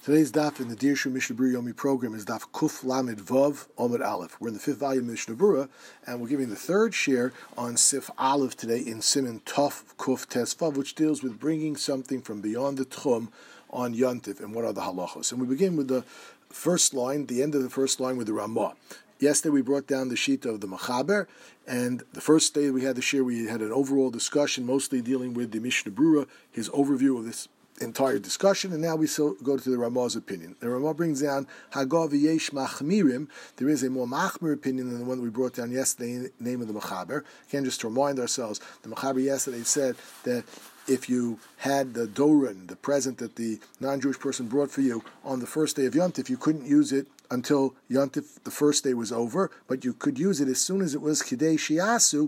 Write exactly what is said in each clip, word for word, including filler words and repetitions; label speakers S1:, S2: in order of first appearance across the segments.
S1: Today's daf in the Dirshu Mishnah Berurah Yomi program is daf Kuf Lamed Vav Omid Aleph. We're in the fifth volume of Mishnah Berurah, and we're giving the third share on Sif Aleph today in Siman Tov Kuf Tes Vav, which deals with bringing something from beyond the Tchum on Yontif and what are the halachos. And we begin with the first line, the end of the first line with the Ramah. Yesterday we brought down the sheet of the Mechaber, and the first day we had the share, we had an overall discussion, mostly dealing with the Mishnah Berurah, his overview of this entire discussion, and now we so go to the Ramah's opinion. The Ramah brings down Hagav Yesh Machmirim. There is a more Machmir opinion than the one that we brought down yesterday in the name of the Mechaber. Again, just to remind ourselves, the Mechaber yesterday said that if you had the Doran, the present that the non-Jewish person brought for you on the first day of Yontif, you couldn't use it until Yontif, the first day was over, but you could use it as soon as it was Kidei Shiasu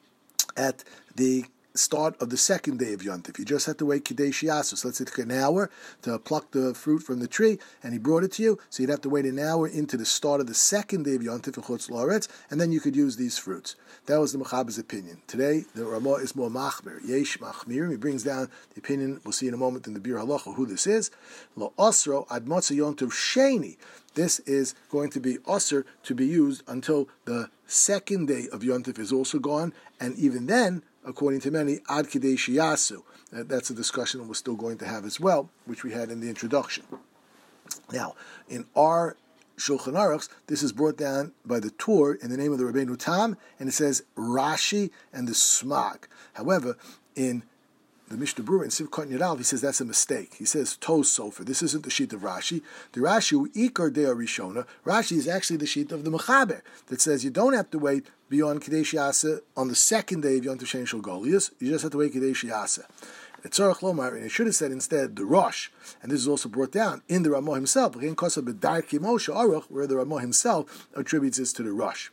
S1: at the start of the second day of Yontif. You just have to wait Kidei Shiasu. So let's say it took an hour to pluck the fruit from the tree, and he brought it to you, so you'd have to wait an hour into the start of the second day of Yontif in Chutz La'aretz, and then you could use these fruits. That was the Mechaber's opinion. Today, the Ramah is more Machmir. Yesh Machmir. He brings down the opinion, we'll see in a moment in the Bir Halacha who this is. Lo Osro Ad Motzei Yontif Sheni. This is going to be osir to be used until the second day of Yontif is also gone, and even then, according to many, ad kidei shiyasu. That's a discussion that we're still going to have as well, which we had in the introduction. Now, in our Shulchan Aruchs, this is brought down by the Tur in the name of the Rabbeinu Tam, and it says Rashi and the Smag. However, in the Mishnah Berurah in Sivkot Yadal, he says that's a mistake. He says Tos Sofer. This isn't the sheet of Rashi. The Rashi Ikar Dea Rishona. Rashi is actually the sheet of the Mechaber that says you don't have to wait beyond Kidei Shiasa on the second day of Yom Tov Sheni Shel Golius. You just have to wait Kidei Shiasa. Tzarech Lomar, and it should have said instead the Rosh, and this is also brought down in the Ramah himself. Again, Kosa B'Darkei Moshe Aruch, where the Ramah himself attributes this to the Rosh.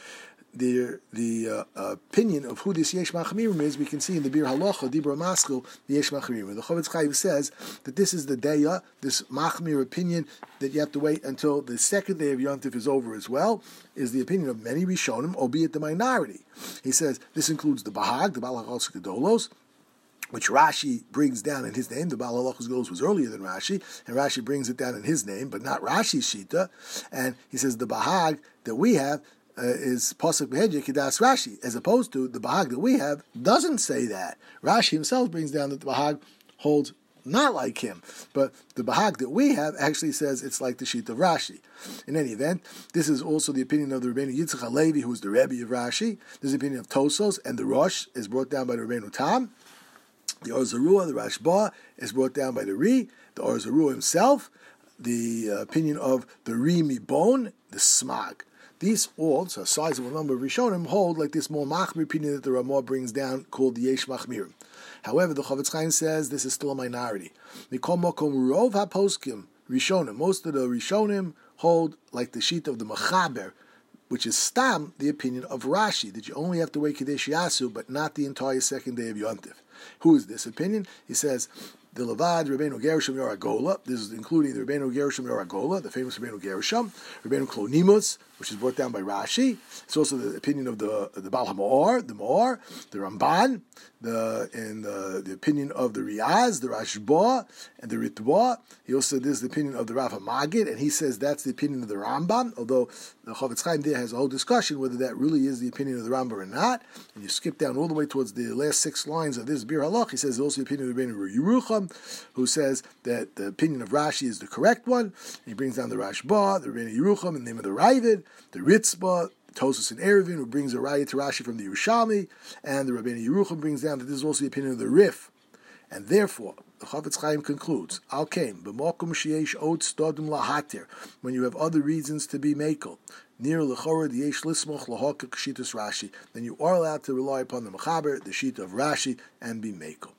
S1: The the uh, opinion of who this Yesh Machmirim is, we can see in the Bir Halacha, Dibra Maskil, the Yesh Machmirim. The Chavetz Chaim says that this is the Deya, this Machmir opinion, that you have to wait until the second day of Yontif is over as well, is the opinion of many Rishonim, albeit the minority. He says this includes the Bahag, the Baal HaChalos Gedolos, which Rashi brings down in his name. The Baal HaChalos Gedolos was earlier than Rashi, and Rashi brings it down in his name, but not Rashi's Shita. And he says the Bahag that we have Uh, is Pasuk Behedya Kedas Rashi, as opposed to the Bahag that we have doesn't say that. Rashi himself brings down that the Bahag holds not like him, but the Bahag that we have actually says it's like the sheet of Rashi. In any event, this is also the opinion of the Rebbeinu Yitzchak Halevi, who is the Rebbe of Rashi. This is the opinion of Tosos, and the Rosh is brought down by the Rebbeinu Tam. The Or Zarua, the Rashba, is brought down by the Ri, the Or Zarua himself, the uh, opinion of the Ri Mibon, the Smag. These all, so a sizable number of Rishonim, hold like this more Machmir opinion that the Ramah brings down, called the Yesh Machmirim. However, the Chavetz Chaim says this is still a minority. Mikol Mokom Rov HaPoskim Rishonim. Most of the Rishonim hold like the sheet of the Mechaber, which is Stam, the opinion of Rashi, that you only have to wait Kidei Shiasu, but not the entire second day of Yontif. Who is this opinion? He says, the Levad, Rabbeinu Gershom Yoragola, this is including the Rabbeinu Gershom Yoragola, the famous Rabbeinu Gershom, Rabbeinu Klonimus, which is brought down by Rashi. It's also the opinion of the the Baal HaMaor, the Maor, the Ramban, the and the, the opinion of the Riaz, the Rashba, and the Ritba. He also this is the opinion of the Rav HaMagid, and he says that's the opinion of the Rambam, although the Chavetz Chaim there has a whole discussion whether that really is the opinion of the Rambam or not. And you skip down all the way towards the last six lines of this Bir Halach, he says also the opinion of the Rebbeinu Yerucham, who says that the opinion of Rashi is the correct one. He brings down the Rashba, the Rebbeinu Yerucham, in the name of the Ravid, the Ritzba, Tosus and Erevin, who brings a raya to Rashi from the Yerushalmi, and the Rabbeinu Yerucham brings down that this is also the opinion of the Rif. And therefore, the Chavetz Chaim concludes, Al Kaim, b'mokum sheyesh od stodim lahatir, when you have other reasons to be makel, near lechora yesh lismoch lahaka kshitus Rashi, then you are allowed to rely upon the Mechaber, the sheet of Rashi, and be makel.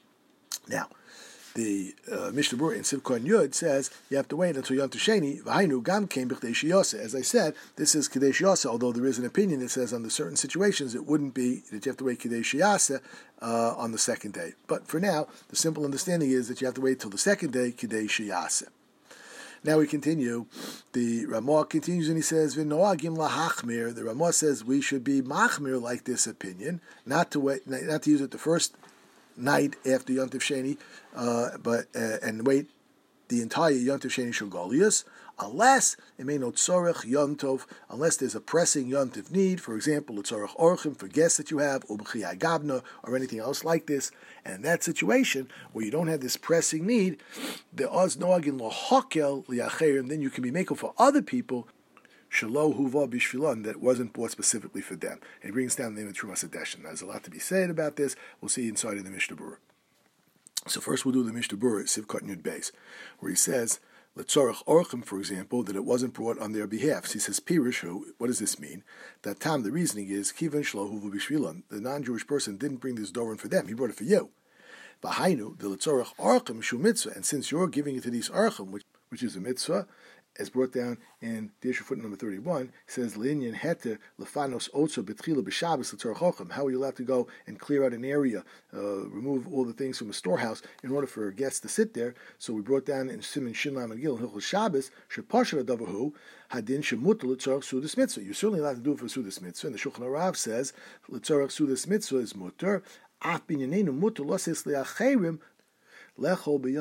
S1: Now, the uh, Mishnah Berurah in Sivkot Yud says you have to wait until Yom Tov Sheni. V'hainu gam kein b'kidei shiyasa. As I said, this is kidei shiyasa. Although there is an opinion that says under certain situations it wouldn't be that you have to wait kidei shiyasa uh, on the second day. But for now, the simple understanding is that you have to wait till the second day kidei shiyasa. Now we continue. The Ramah continues and he says, "V'noagim lahachmir." The Ramah says we should be machmir like this opinion, not to wait, not to use it the first night after Yom Tov Sheni, uh, but uh, and wait the entire Yontif Sheni Shel Golius, unless it may not tzorech yontov, unless there's a pressing yontiv need, for example, a tzorech orchim for guests that you have, or b'chiyai gabna, or anything else like this. And in that situation, where you don't have this pressing need, the oz noagin lo hakel liacherim, then you can be making for other people shelo huva bishvilon, that wasn't bought specifically for them. And he brings down the name of Trumas Hadeshin. There's a lot to be said about this. We'll see inside of the Mishnah Berurah. So first we'll do the Mishnah Berurah, Sivkot Yud Beis, where he says, L'tzorech orchim, for example, that it wasn't brought on their behalf. So he says, Pirush, what does this mean? That time, the reasoning is, Kivan shlo huvu bishvilon, the non-Jewish person didn't bring this doron for them, he brought it for you. V'hainu, the l'tzorech orchim shu mitzvah, and since you're giving it to these orchim, which, which is a mitzvah, as brought down in the issue footnote number thirty-one, says Linyan Heter Lefanos Otso Betchila B'Shabbos L'Tzorech Orchim. How are you allowed to go and clear out an area, uh, remove all the things from a storehouse in order for guests to sit there? So we brought down in Siman Shin Lam Gil Hilchos Shabbos Shepasher Adavahu Hadin Shemutal L'Tzorech Sudas Mitzvah. You're certainly allowed to do it for Sudas Mitzvah. And the Shulchan Aruch says L'Tzorech Sudas Mitzvah is mutter. Af binyanenu mutter loses liacherim. So he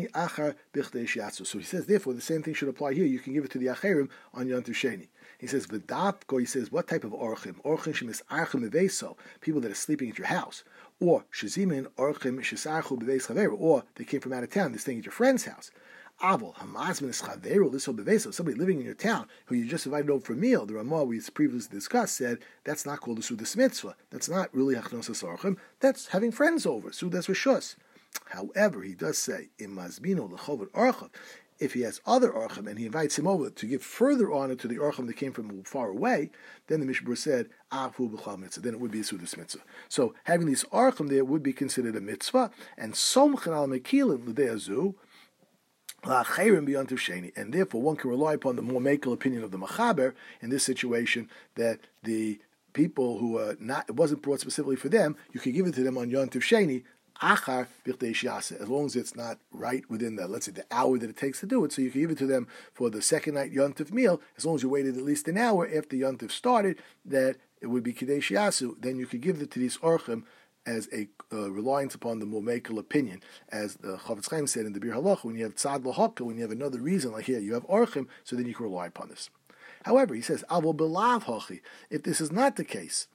S1: says, therefore, the same thing should apply here. You can give it to the Acherim on Yontif Sheni. He says, V'dapko, he says, what type of orchim? Orchim shemis archim eveso, people that are sleeping at your house. Or, shezimin orchim shisarchu beveis chaver, or they came from out of town, they're staying at your friend's house. Avol, hamazmin is chaveru, liso beveso, somebody living in your town who you just invited over for a meal. The Ramah we previously discussed said, that's not called a Sudas Mitzvah. That's not really Achnosas Orchim. That's having friends over, Sudas Rishus. However, he does say, in Mazbino L'Chovot Orchav, if he has other Orchim and he invites him over to give further honor to the Orchim that came from far away, then the Mishnah said, Ahu B'chal Mitzvah, then it would be a Sudas Mitzvah. So having these Orchim there would be considered a Mitzvah, and Somchen al Mekilin L'Deazu, and therefore one can rely upon the more makel opinion of the Machaber in this situation, that the people who are not, it wasn't brought specifically for them, you could give it to them on Yontif Sheni, Achar as long as it's not right within the, let's say, the hour that it takes to do it. So you can give it to them for the second night Yontif meal, as long as you waited at least an hour after Yontif started, that it would be Kadesh Yasu. Then you could give it to these Orchim as a uh, reliance upon the Mumekel opinion. As the Chavetz Chaim said in the Bir Halach, when you have Tzad L'Haka, when you have another reason, like here, you have Orchim, so then you can rely upon this. However, he says, Avol Belav Hachi, if this is not the case,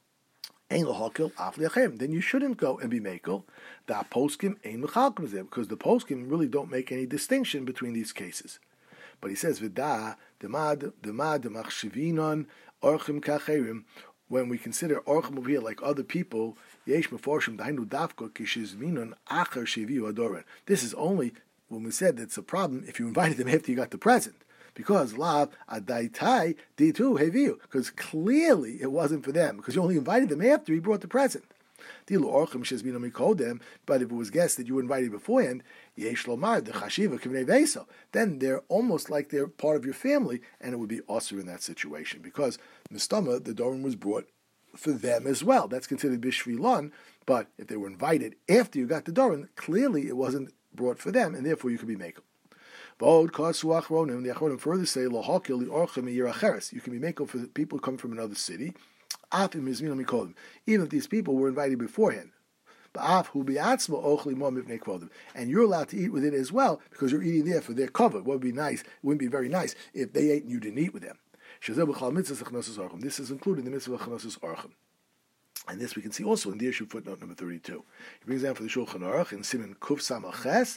S1: then you shouldn't go and be mekel. Da poskim ein mechalkim zeh, because the poskim really don't make any distinction between these cases. But he says v'da demad demad demachshivinon orchim kacherim. When we consider orchim over here like other people, yesh meforshim dainu davko kishizvinon acher sheviu adoran. This is only when we said that's a problem if you invited them after you got the present. Because lav adaitai ditu heviu, because clearly it wasn't for them, because you only invited them after he brought the present. But if it was guests that you invited beforehand, then they're almost like they're part of your family, and it would be also in that situation, because mistama, the doron was brought for them as well. That's considered bishvilon, but if they were invited after you got the doron, clearly it wasn't brought for them, and therefore you could be mekel. The Achronim further say, you can be makel for people who come from another city, even if these people were invited beforehand. And you're allowed to eat with it as well, because you're eating there for their cover. What would be nice, it wouldn't be very nice if they ate and you didn't eat with them. This is included in the mitzvah of Chanosus Orchim. And this we can see also in the issue footnote number thirty-two. He brings down for the Shulchan Aruch in Siman Kuf Samaches,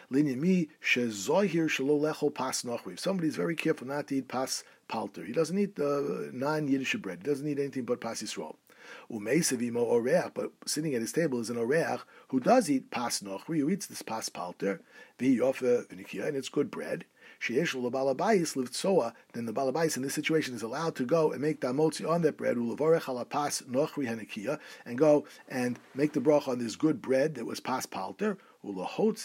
S1: if somebody's very careful not to eat pas palter, he doesn't eat uh, non-Yiddish bread, he doesn't eat anything but pas Yisrael. But sitting at his table is an oreach who does eat pas nochri, who eats this pas palter, and it's good bread. Then the balabais in this situation is allowed to go and make damotzi on that bread, and go and make the bracha on this good bread that was pas palter, and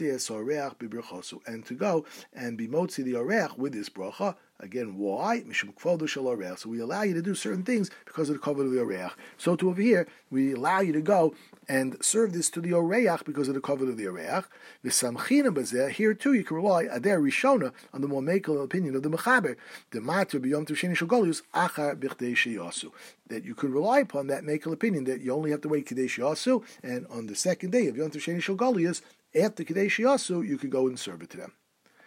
S1: to go and be motzi the oreach with this bracha. Again, why? So we allow you to do certain things because of the cover of the oreach. So to over here, we allow you to go and serve this to the oreach because of the cover of the oreach. Here too, you can rely ader rishona on the more mekel opinion of the mechaber, the matter b'yom tusheni shogolius achar b'chdei sheyasu. That you can rely upon that mekel opinion that you only have to wait kadesh yasu, and on the second day of yom tusheni shogolius, after kadesh yasu, you can go and serve it to them.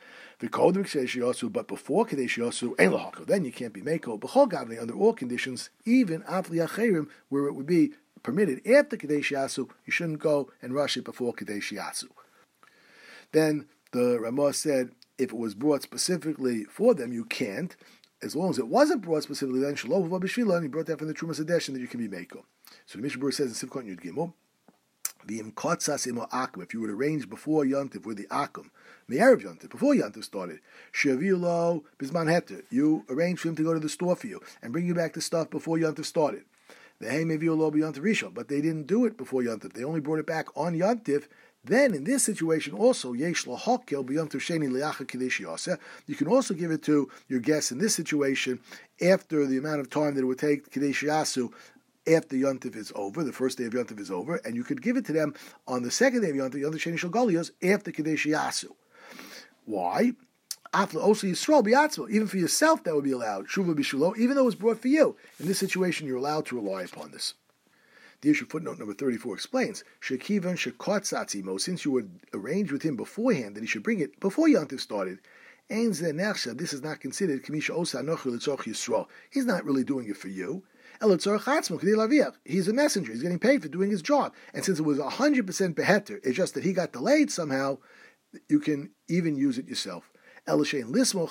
S1: But before Kadesh Yosu, Ein Lahako, then you can't be Meko. B'chol Gavnei, under all conditions, even Afli Acherim, where it would be permitted after Kadesh Yasu, you shouldn't go and rush it before Kadesh Yasu. Then the Ramah said, if it was brought specifically for them, you can't. As long as it wasn't brought specifically, then Shalom V'Bishvila, and he brought that from the Trumas Hadeshin that you can be Meko. So the Mishnah Berurah says in Sivkot Yud Gimel, V'im kotzas imo akum, if you would arrange before Yontif with the akum, me'erev Yontif, before Yontif started, she'aviu lo bizman heter, you arrange for him to go to the store for you and bring you back the stuff before Yontif started. V'hei meviu lo b'Yontif Rishon, but they didn't do it before Yontif, they only brought it back on Yontif. Then in this situation also, yesh lahakel b'Yontif sheni liacha kadesh yaseh, you can also give it to your guests in this situation after the amount of time that it would take kadesh yasu after Yontif is over, the first day of Yontif is over, and you could give it to them on the second day of Yontif, Yontif Sheni Shel Golios, after Kadesh Yasu. Why? Also Yisrael B'Yatzmo, even for yourself that would be allowed. Shuva B'Shulo, even though it was brought for you. In this situation, you're allowed to rely upon this. The issue footnote number thirty-four explains, Shekivan Shekotzatzimo, since you would arrange with him beforehand that he should bring it before Yontif started, Ein Zeh Nechshav, this is not considered Kamisha Osa Anochi L'Tzoch Yisrael. He's not really doing it for you. He's a messenger. He's getting paid for doing his job. And since it was one hundred percent beheter, it's just that he got delayed somehow, you can even use it yourself. He says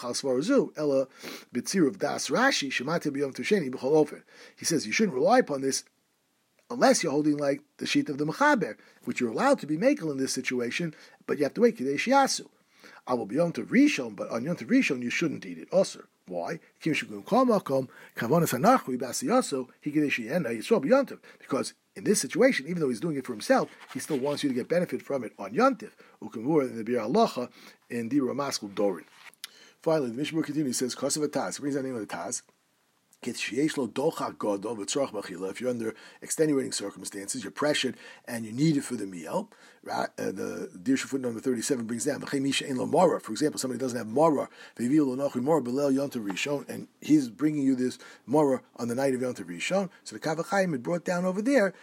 S1: you shouldn't rely upon this unless you're holding like the sheet of the Mechaber, which you're allowed to be makel in this situation, but you have to wait Kadesh Yasu. I will be on to Rishon, but on Yontif Rishon you shouldn't eat it also. Why? Because in this situation, even though he's doing it for himself, he still wants you to get benefit from it on Yontif. Ukamur in the Bir Halacha in Dira Maskul Dorin. Finally, the Mishnah Berurah continues, he says, Kosav Taz, brings the name of the Taz. If you're under extenuating circumstances, you're pressured and you need it for the meal, right? Uh, the Dirshu foot number thirty-seven brings down, for example, somebody doesn't have mara, and he's bringing you this mara on the night of Yontif Rishon. So the Kavachayim had brought down over there,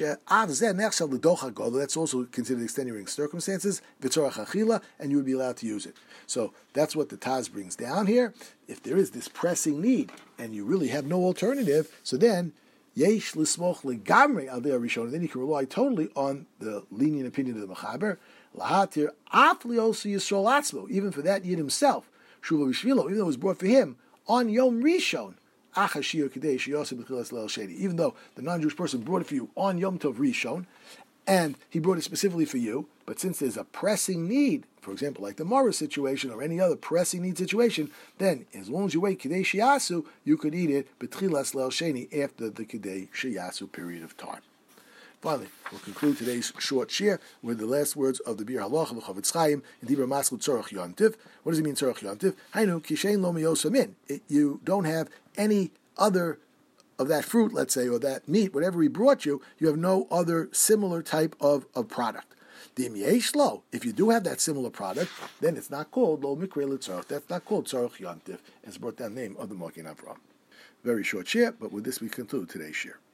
S1: that's also considered extenuating circumstances, and you would be allowed to use it. So that's what the Taz brings down here. If there is this pressing need, and you really have no alternative, so then yesh l'smoch legamrei al dei Rishon, and then you can rely totally on the lenient opinion of the Mechaber. Lahatir af li'osu Yisrael atzmo, even for that Yid himself, shuva b'shvilo, even though it was brought for him on Yom Rishon, achashir kadesh yosef b'chilas leil sheni, even though the non-Jewish person brought it for you on Yom Tov Rishon, and he brought it specifically for you, but since there's a pressing need, for example, like the Mara situation or any other pressing need situation, then as long as you wait Kadesh Yasu, you could eat it B'tchilas Leil Sheni after the Kadesh Yasu period of time. Finally, we'll conclude today's short share with the last words of the Bir Halacha L'Chavetz Chaim in Dibra Maskul Tzorach Yontif. What does it mean Tzorach Yontif? Hainu Kishein Lo Miyosa Min. You don't have any other of that fruit, let's say, or that meat, whatever he brought you, you have no other similar type of, of product. If you do have that similar product, then it's not called Lo Mikre L'Tzorach. That's not called Tzorach Yontif. It's brought down the name of the Magen Avraham. Very short share, but with this we conclude today's share.